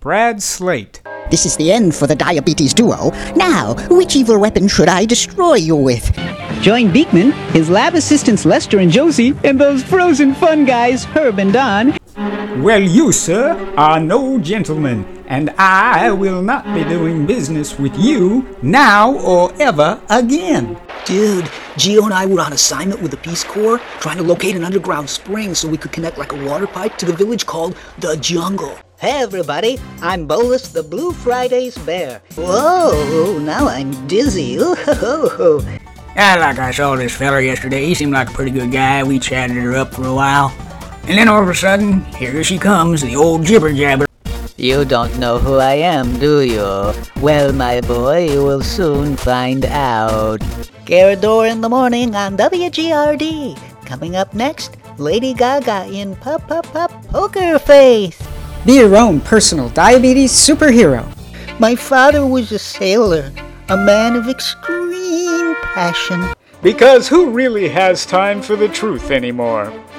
Brad Slate. This is the end for the Diabetes Duo. Now, which evil weapon should I destroy you with? Join Beekman, his lab assistants Lester and Josie, and those frozen fun guys, Herb and Don. Well, you, sir, are no gentleman, and I will not be doing business with you now or ever again. Dude, Gio and I were on assignment with the Peace Corps, trying to locate an underground spring so we could connect like a water pipe to the village called the Jungle. Hey everybody, I'm Bolus the Blue Fridays Bear. Whoa, now I'm dizzy. Ooh-ho-ho. Like I saw this fella yesterday. He seemed like a pretty good guy. We chatted her up for a while. And then all of a sudden, here she comes, the old jibber jabber. You don't know who I am, do you? Well, my boy, you will soon find out. Garador in the morning on WGRD. Coming up next, Lady Gaga in Pop Pop Pop Poker Face. Be your own personal diabetes superhero. My father was a sailor, a man of extreme passion. Because who really has time for the truth anymore?